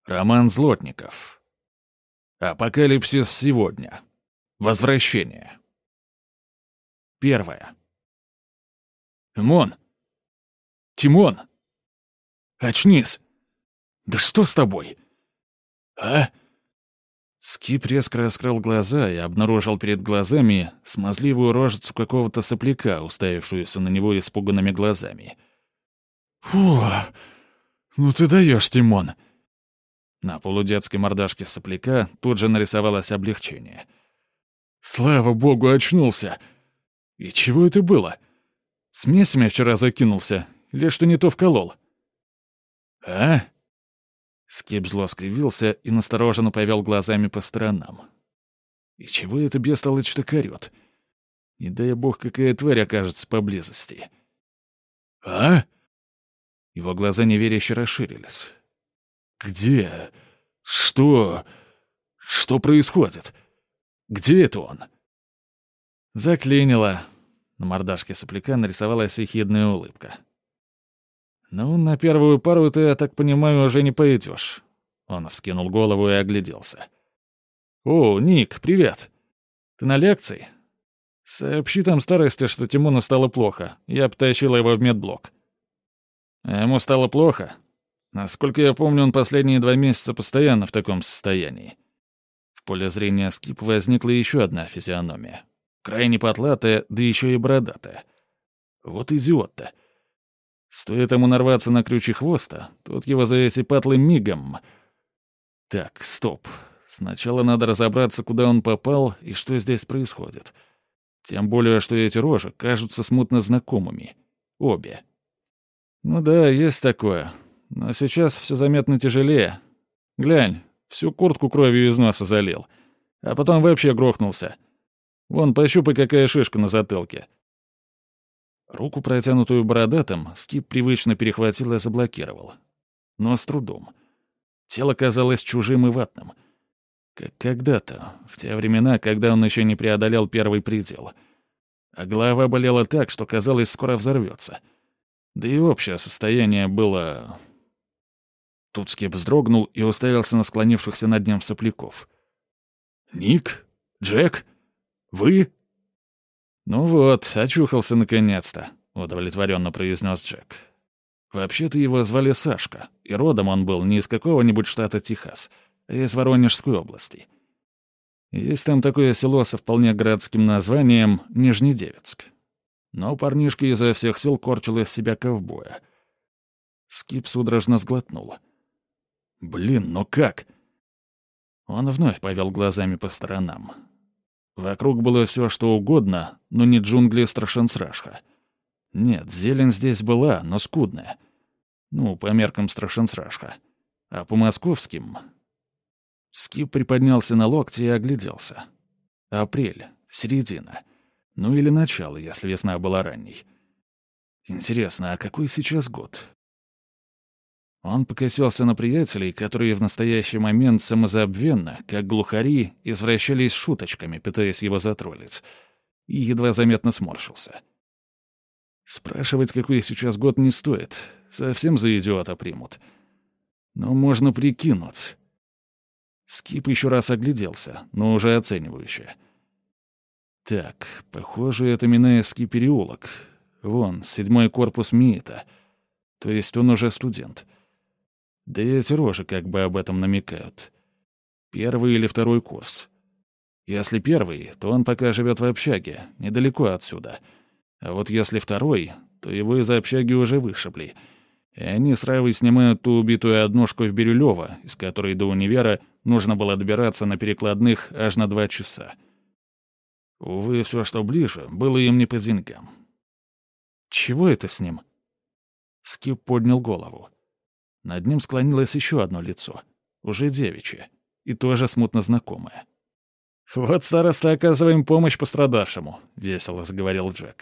Роман Злотников. Апокалипсис сегодня. Возвращение. 1. Тимон! Тимон! Очнись! Да что с тобой? А? Скип резко раскрыл глаза и обнаружил перед глазами смазливую рожицу какого-то сопляка, уставившуюся на него испуганными глазами. «Фу! Ну ты даешь, Тимон!» На полудетской мордашке сопляка тут же нарисовалось облегчение. «Слава богу, очнулся! И чего это было? Смесями вчера закинулся или что не то вколол?» «А?» Скип зло скривился и настороженно повел глазами по сторонам. «И чего это бестолочь-то орёт? Не дай бог, какая тварь окажется поблизости». «А?» Его глаза неверяще расширились. «Где? Что? Что происходит? Где это он?» Заклинило. На мордашке сопляка нарисовалась ехидная улыбка. «Ну, на первую пару ты, я так понимаю, уже не пойдешь». Он вскинул голову и огляделся. «О, Ник, привет. Ты на лекции? Сообщи там старости, что Тимону стало плохо. Я потащила его в медблок». А ему стало плохо? Насколько я помню, он последние 2 месяца постоянно в таком состоянии. В поле зрения Скипа возникла еще одна физиономия. Крайне потлатая, да еще и бородатая. Вот идиот-то. Стоит ему нарваться на крючья хвоста, тут его за эти патлы мигом. Так, стоп. Сначала надо разобраться, куда он попал и что здесь происходит. Тем более, что эти рожи кажутся смутно знакомыми. Обе. Ну да, есть такое. Но сейчас все заметно тяжелее. Глянь, всю куртку кровью из носа залил. А потом вообще грохнулся. Вон, пощупай, какая шишка на затылке. Руку, протянутую бородатым, Скип привычно перехватил и заблокировал. Но с трудом. Тело казалось чужим и ватным. Как когда-то, в те времена, когда он еще не преодолел первый предел. А голова болела так, что, казалось, скоро взорвется. Да и общее состояние было... Тут Скип вздрогнул и уставился на склонившихся над ним сопляков. «Ник? Джек? Вы?» «Ну вот, очухался наконец-то», — удовлетворенно произнес Джек. Вообще-то его звали Сашка, и родом он был не из какого-нибудь штата Техас, а из Воронежской области. Есть там такое село со вполне городским названием Нижнедевицк. Но парнишка изо всех сил корчил из себя ковбоя. Скип судорожно сглотнул. «Блин, ну как?» Он вновь повел глазами по сторонам. Вокруг было все, что угодно, но не джунгли Страшенсрашха. Нет, зелень здесь была, но скудная. Ну, по меркам Страшенсрашха. А по московским... Скип приподнялся на локте и огляделся. Апрель, середина. Ну или начало, если весна была ранней. Интересно, а какой сейчас год? Он покосился на приятелей, которые в настоящий момент самозабвенно, как глухари, извращались шуточками, пытаясь его затроллить, и едва заметно сморщился. Спрашивать, какой сейчас год, не стоит. Совсем за идиота примут. Но можно прикинуть. Скип еще раз огляделся, но уже оценивающе. Так, похоже, это Минаевский переулок. Вон, 7-й корпус МИИТа. То есть он уже студент. Да и эти рожи как бы об этом намекают. 1-й или 2-й курс. Если 1-й, то он пока живет в общаге, недалеко отсюда. А вот если 2-й, то его из общаги уже вышибли. И они с Равой снимают ту убитую однушку в Бирюлёво, из которой до универа нужно было добираться на перекладных аж на 2 часа. Увы, все, что ближе, было им не по деньгам. «Чего это с ним?» Скип поднял голову. Над ним склонилось еще одно лицо, уже девичье, и тоже смутно знакомое. «Вот, староста, оказываем помощь пострадавшему», — весело заговорил Джек.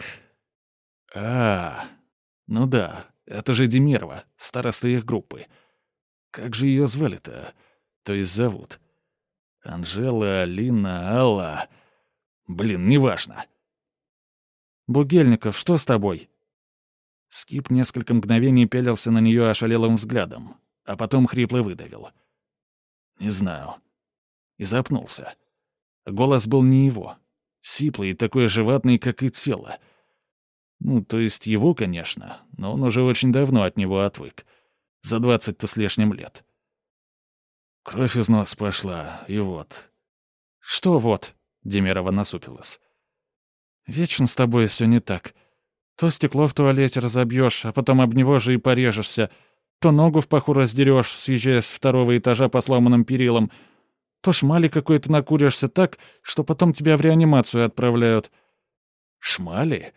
Ну да, это же Демирова, староста их группы. Как же ее звали-то? То есть зовут? Анжела, Алина, Алла... Блин, неважно». «Бугельников, что с тобой?» Скип несколько мгновений пялился на нее ошалелым взглядом, а потом хрипло выдавил. «Не знаю». И запнулся. Голос был не его. Сиплый и такой же ватный, как и тело. Ну, то есть его, конечно, но он уже очень давно от него отвык. За 20-то с лишним лет. Кровь из носа пошла, и вот. «Что вот?» — Демерова насупилась. «Вечно с тобой все не так. То стекло в туалете разобьешь, а потом об него же и порежешься. То ногу в паху раздерешь, съезжая с 2-го этажа по сломанным перилам. То шмали какой-то накуришься так, что потом тебя в реанимацию отправляют». «Шмали?»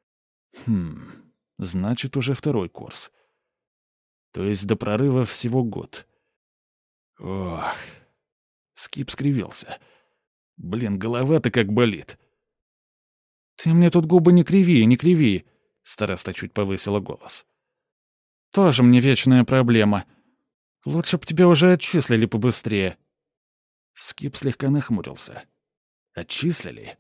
Значит, уже 2-й курс. То есть до прорыва всего год. Ох. Скип скривился. Блин, голова-то как болит. «Ты мне тут губы не криви, не криви!» Староста чуть повысила голос. «Тоже мне вечная проблема. Лучше б тебя уже отчислили побыстрее». Скип слегка нахмурился. «Отчислили?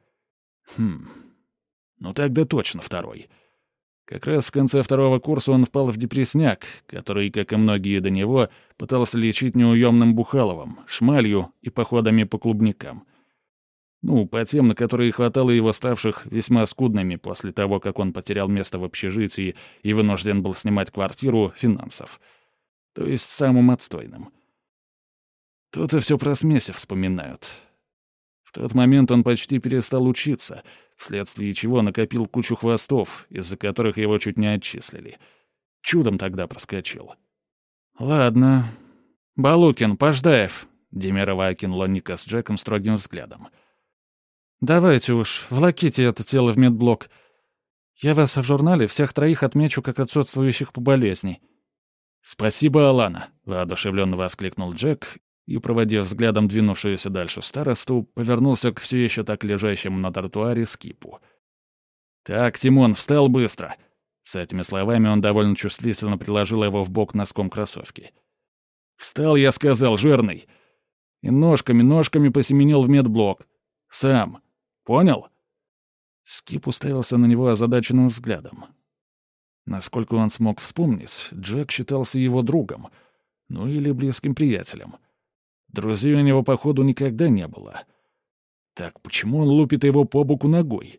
Ну тогда точно 2-й. Как раз в конце 2-го курса он впал в депрессняк, который, как и многие до него, пытался лечить неуемным бухаловым, шмалью и походами по клубникам. Ну, по тем, на которые хватало его ставших весьма скудными после того, как он потерял место в общежитии и вынужден был снимать квартиру, финансов. То есть самым отстойным. Тут и все про смеси вспоминают. В тот момент он почти перестал учиться, вследствие чего накопил кучу хвостов, из-за которых его чуть не отчислили. Чудом тогда проскочил. «Ладно. Балукин, Пождаев», — Демерова окинула Ника с Джеком строгим взглядом. «Давайте уж, влаките это тело в медблок. Я вас в журнале всех 3 отмечу как отсутствующих по болезни». «Спасибо, Алана», — воодушевленно воскликнул Джек и, проводив взглядом двинувшуюся дальше старосту, повернулся к все еще так лежащему на тротуаре Скипу. «Так, Тимон, встал быстро!» С этими словами он довольно чувствительно приложил его в бок носком кроссовки. «Встал, я сказал, жирный!» И ножками посеменил в медблок. «Сам. Понял?» Скип уставился на него озадаченным взглядом. Насколько он смог вспомнить, Джек считался его другом, ну или близким приятелем. Друзей у него, походу, никогда не было. Так почему он лупит его по боку ногой?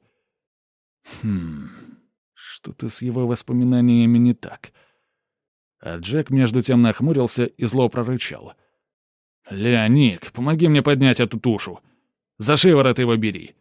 Что-то с его воспоминаниями не так. А Джек между тем нахмурился и зло прорычал. «Леоник, помоги мне поднять эту тушу! За шиворот его бери!»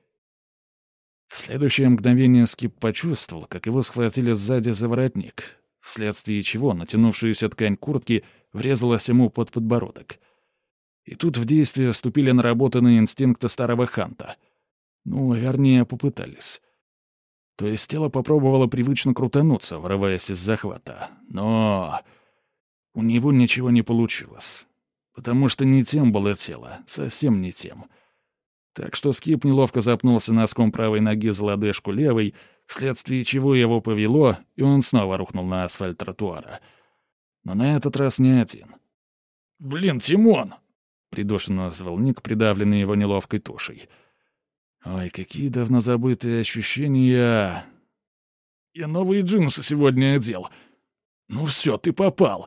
В следующее мгновение Скип почувствовал, как его схватили сзади за воротник, вследствие чего натянувшаяся ткань куртки врезалась ему под подбородок. И тут в действие вступили наработанные инстинкты старого ханта. Ну, вернее, попытались. То есть тело попробовало привычно крутануться, вырываясь из захвата. Но у него ничего не получилось. Потому что не тем было тело, совсем не тем. Так что Скип неловко запнулся носком правой ноги за лодыжку левой, вследствие чего его повело, и он снова рухнул на асфальт тротуара. Но на этот раз не один. «Блин, Тимон!» — придушенно назвал Ник, придавленный его неловкой тушей. «Ой, какие давно забытые ощущения!» «Я новые джинсы сегодня одел. Ну все, ты попал!»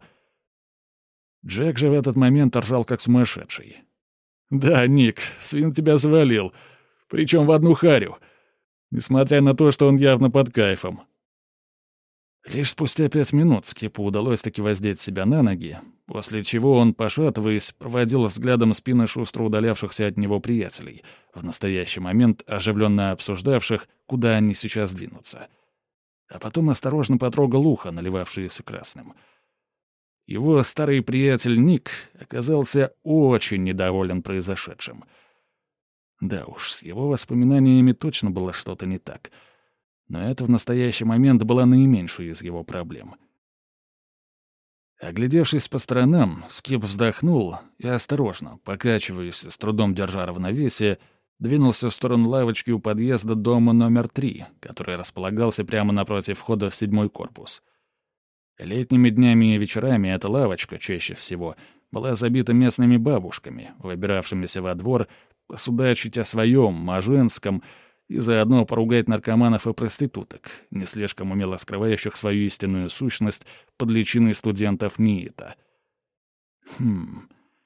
Джек же в этот момент ржал как сумасшедший. «Да, Ник, свин тебя завалил. Причем в одну харю. Несмотря на то, что он явно под кайфом». Лишь спустя 5 минут Скипу удалось таки воздеть себя на ноги, после чего он, пошатываясь, проводил взглядом спины шустро удалявшихся от него приятелей, в настоящий момент оживленно обсуждавших, куда они сейчас двинутся. А потом осторожно потрогал ухо, наливавшееся красным. Его старый приятель Ник оказался очень недоволен произошедшим. Да уж, с его воспоминаниями точно было что-то не так. Но это в настоящий момент была наименьшей из его проблем. Оглядевшись по сторонам, Скип вздохнул и осторожно, покачиваясь, с трудом держа равновесие, двинулся в сторону лавочки у подъезда дома номер 3, который располагался прямо напротив входа в 7-й корпус. Летними днями и вечерами эта лавочка, чаще всего, была забита местными бабушками, выбиравшимися во двор посудачить о своем, о женском, и заодно поругать наркоманов и проституток, не слишком умело скрывающих свою истинную сущность под личиной студентов МИИТа.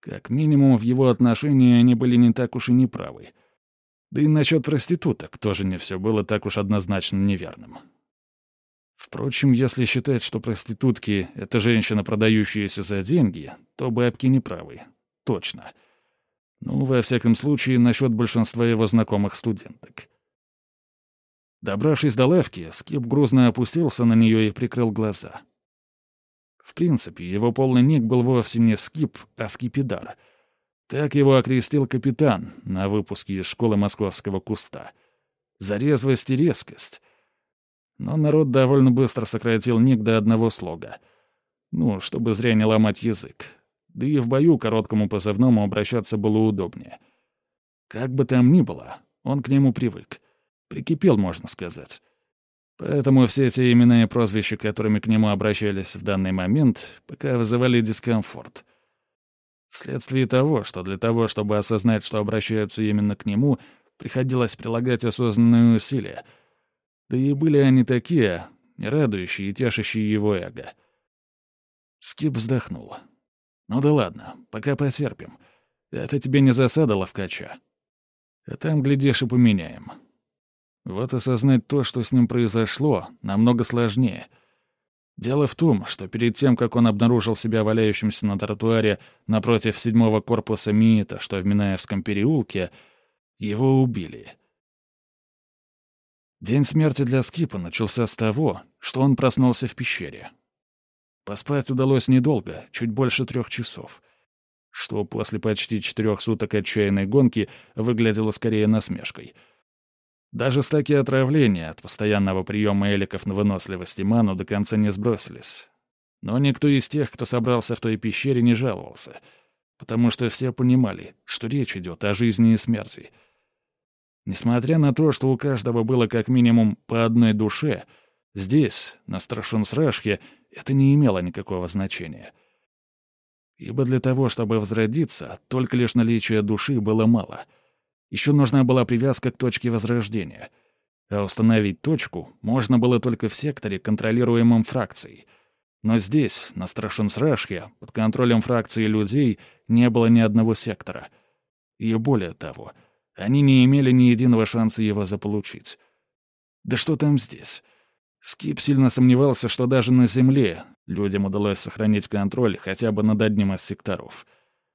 Как минимум, в его отношении они были не так уж и неправы. Да и насчет проституток тоже не все было так уж однозначно неверным. Впрочем, если считать, что проститутки — это женщины, продающиеся за деньги, то бабки неправы. Точно. Ну, во всяком случае, насчет большинства его знакомых студенток. Добравшись до лавки, Скип грузно опустился на нее и прикрыл глаза. В принципе, его полный ник был вовсе не Скип, а Скипидар. Так его окрестил капитан на выпуске из школы Московского куста. За резвость и резкость. Но народ довольно быстро сократил ник до одного слога. Ну, чтобы зря не ломать язык. Да и в бою короткому позывному обращаться было удобнее. Как бы там ни было, он к нему привык. Прикипел, можно сказать. Поэтому все те имена и прозвища, которыми к нему обращались в данный момент, пока вызывали дискомфорт. Вследствие того, что для того, чтобы осознать, что обращаются именно к нему, приходилось прилагать осознанные усилия. Да и были они такие, радующие и тешащие его эго. Скип вздохнул. «Ну да ладно, пока потерпим. Это тебе не засада ловкача. А там, глядишь, и поменяем». Вот осознать то, что с ним произошло, намного сложнее. Дело в том, что перед тем, как он обнаружил себя валяющимся на тротуаре напротив 7-го корпуса МИИТа, что в Минаевском переулке, его убили. День смерти для Скипа начался с того, что он проснулся в пещере. Поспать удалось недолго, чуть больше 3 часов, что после почти 4 суток отчаянной гонки выглядело скорее насмешкой. Даже стаки отравления от постоянного приема эликов на выносливость и ману до конца не сбросились. Но никто из тех, кто собрался в той пещере, не жаловался, потому что все понимали, что речь идет о жизни и смерти. Несмотря на то, что у каждого было как минимум по одной душе, здесь, на Страшунсрашке, это не имело никакого значения. Ибо для того, чтобы возродиться, только лишь наличие души было мало — еще нужна была привязка к точке возрождения. А установить точку можно было только в секторе, контролируемом фракцией. Но здесь, на Страшунсрашке, под контролем фракции людей не было ни одного сектора. И более того, они не имели ни единого шанса его заполучить. Да что там здесь? Скип сильно сомневался, что даже на Земле людям удалось сохранить контроль хотя бы над одним из секторов.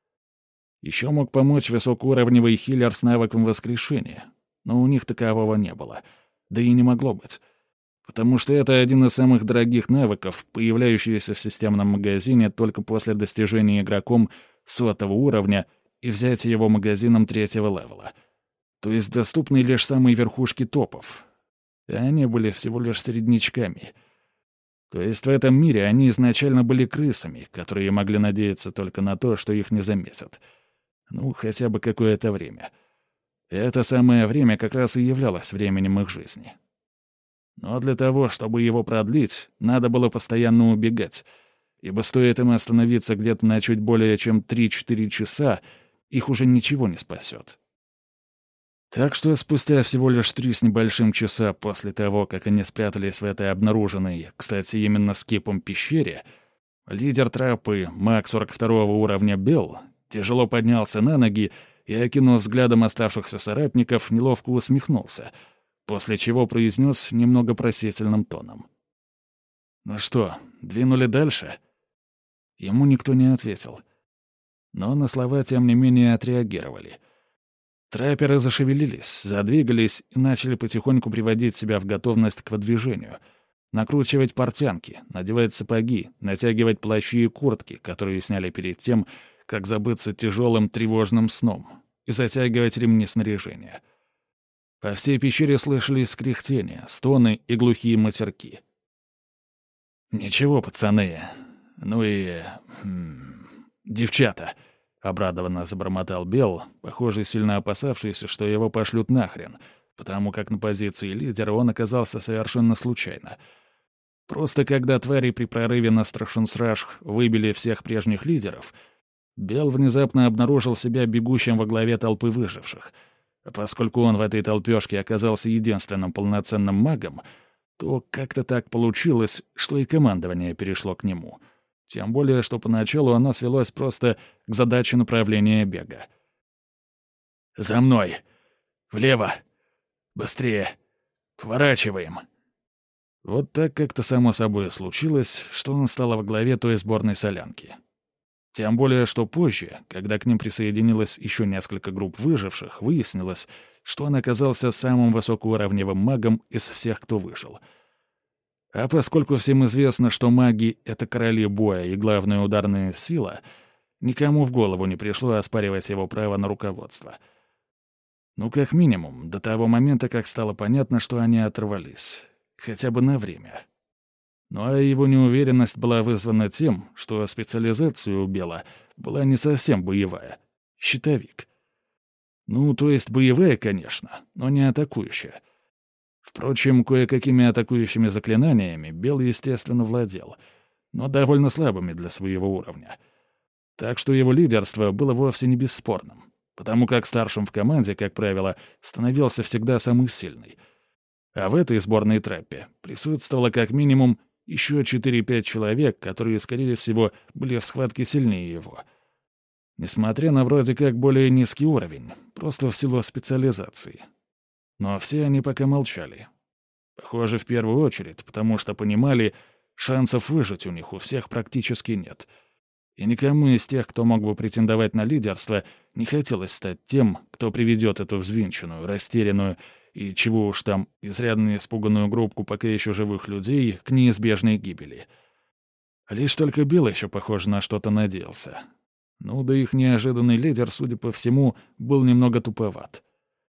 Еще мог помочь высокоуровневый хиллер с навыком воскрешения, но у них такового не было, да и не могло быть, потому что это один из самых дорогих навыков, появляющийся в системном магазине только после достижения игроком 100-го уровня и взятия его магазином 3-го левела, то есть доступный лишь самой верхушке топов, и они были всего лишь среднячками. То есть в этом мире они изначально были крысами, которые могли надеяться только на то, что их не заметят. Ну, хотя бы какое-то время. И это самое время как раз и являлось временем их жизни. Но для того, чтобы его продлить, надо было постоянно убегать, ибо стоит им остановиться где-то на чуть более чем 3-4 часа, их уже ничего не спасет. Так что спустя всего лишь 3 с небольшим часа после того, как они спрятались в этой обнаруженной, кстати, именно Скипом пещере, лидер траппы, маг 42-го уровня Белл, тяжело поднялся на ноги и, окинув взглядом оставшихся соратников, неловко усмехнулся, после чего произнес немного просительным тоном. «Ну что, двинули дальше?» Ему никто не ответил. Но на слова, тем не менее, отреагировали. Трапперы зашевелились, задвигались и начали потихоньку приводить себя в готовность к выдвижению, накручивать портянки, надевать сапоги, натягивать плащи и куртки, которые сняли перед тем, как забыться тяжелым тревожным сном, и затягивать ремни снаряжения. По всей пещере слышались кряхтения, стоны и глухие матерки. «Ничего, пацаны. Ну и... девчата», — обрадованно забормотал Белл, похоже, сильно опасавшийся, что его пошлют нахрен, потому как на позиции лидера он оказался совершенно случайно. Просто когда твари при прорыве на Страшунсрашх выбили всех прежних лидеров, Белл внезапно обнаружил себя бегущим во главе толпы выживших. А поскольку он в этой толпёшке оказался единственным полноценным магом, то как-то так получилось, что и командование перешло к нему. Тем более, что поначалу оно свелось просто к задаче направления бега. «За мной! Влево! Быстрее! Поворачиваем!» Вот так как-то само собой случилось, что он стал во главе той сборной солянки. Тем более, что позже, когда к ним присоединилось еще несколько групп выживших, выяснилось, что он оказался самым высокоуровневым магом из всех, кто выжил. А поскольку всем известно, что маги — это короли боя и главная ударная сила, никому в голову не пришло оспаривать его право на руководство. Ну, как минимум, до того момента, как стало понятно, что они оторвались. Хотя бы на время. Ну а его неуверенность была вызвана тем, что специализация у Бела была не совсем боевая. Щитовик. Ну, то есть боевая, конечно, но не атакующая. Впрочем, кое-какими атакующими заклинаниями Бел, естественно, владел, но довольно слабыми для своего уровня. Так что его лидерство было вовсе не бесспорным, потому как старшим в команде, как правило, становился всегда самый сильный. А в этой сборной траппе присутствовало как минимум еще 4-5 человек, которые, скорее всего, были в схватке сильнее его. Несмотря на вроде как более низкий уровень, просто в силу специализации. Но все они пока молчали. Похоже, в первую очередь, потому что понимали, шансов выжить у них у всех практически нет. И никому из тех, кто мог бы претендовать на лидерство, не хотелось стать тем, кто приведет эту взвинченную, растерянную и, чего уж там, изрядно испуганную группку пока еще живых людей к неизбежной гибели. Лишь только Билл еще, похоже, на что-то надеялся. Ну да их неожиданный лидер, судя по всему, был немного туповат.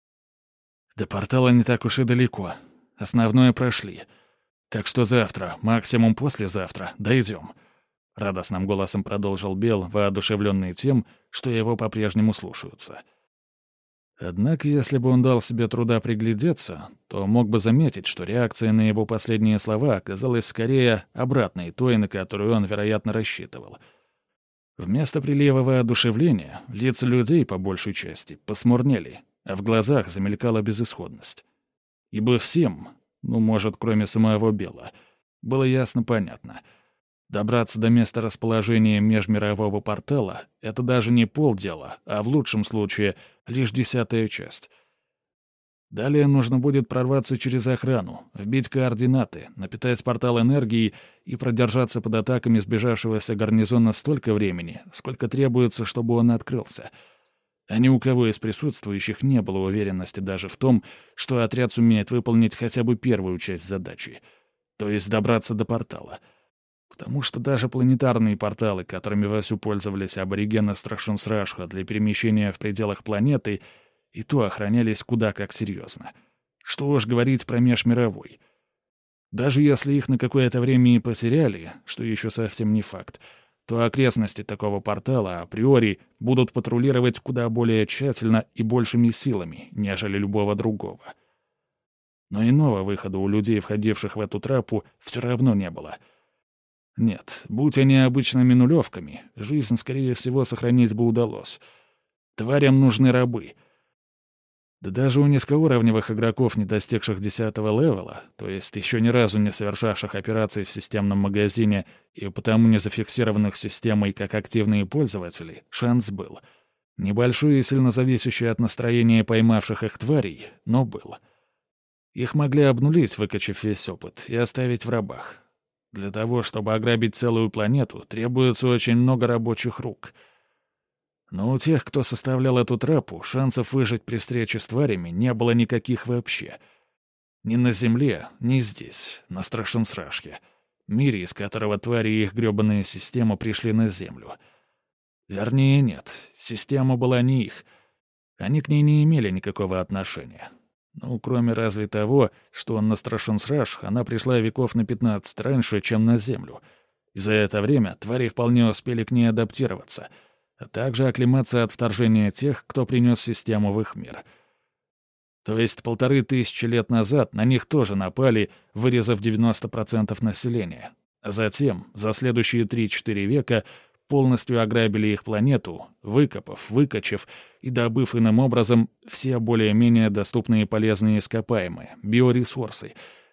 До портала не так уж и далеко. Основное прошли. Так что завтра, максимум послезавтра, дойдем. Радостным голосом продолжил Бел, воодушевленный тем, что его по-прежнему слушаются. Однако, если бы он дал себе труда приглядеться, то мог бы заметить, что реакция на его последние слова оказалась скорее обратной той, на которую он, вероятно, рассчитывал. Вместо прилива воодушевления лица людей, по большей части, посмурнели, а в глазах замелькала безысходность. Ибо всем, ну, может, кроме самого Бела, было ясно понятно — добраться до места расположения межмирового портала — это даже не полдела, а в лучшем случае лишь 10-я часть. Далее нужно будет прорваться через охрану, вбить координаты, напитать портал энергией и продержаться под атаками сбежавшегося гарнизона столько времени, сколько требуется, чтобы он открылся. А ни у кого из присутствующих не было уверенности даже в том, что отряд сумеет выполнить хотя бы первую часть задачи, то есть добраться до портала. Потому что даже планетарные порталы, которыми вовсю пользовались аборигены Страшунсрашха для перемещения в пределах планеты, и то охранялись куда как серьезно. Что уж говорить про межмировой. Даже если их на какое-то время и потеряли, что еще совсем не факт, то окрестности такого портала априори будут патрулировать куда более тщательно и большими силами, нежели любого другого. Но иного выхода у людей, входивших в эту траппу, все равно не было. Нет, будь они обычными нулевками, жизнь, скорее всего, сохранить бы удалось. Тварям нужны рабы. Да даже у низкоуровневых игроков, не достигших 10-го левела, то есть еще ни разу не совершавших операций в системном магазине и потому не зафиксированных системой как активные пользователи, шанс был. Небольшой и сильно зависящий от настроения поймавших их тварей, но был. Их могли обнулить, выкачав весь опыт, и оставить в рабах. Для того, чтобы ограбить целую планету, требуется очень много рабочих рук. Но у тех, кто составлял эту траппу, шансов выжить при встрече с тварями не было никаких вообще. Ни на Земле, ни здесь, на Страшунсрашхе, мире, из которого твари и их грёбаная система пришли на Землю. Вернее, нет, система была не их. Они к ней не имели никакого отношения. Ну, кроме разве того, что на Страшунсрашх она пришла веков на 15 раньше, чем на Землю. И за это время твари вполне успели к ней адаптироваться, а также оклематься от вторжения тех, кто принес систему в их мир. То есть 1500 лет назад на них тоже напали, вырезав 90% населения. А затем, за следующие 3-4 века, полностью ограбили их планету, выкопав, выкачав и добыв иным образом все более-менее доступные полезные ископаемые, биоресурсы,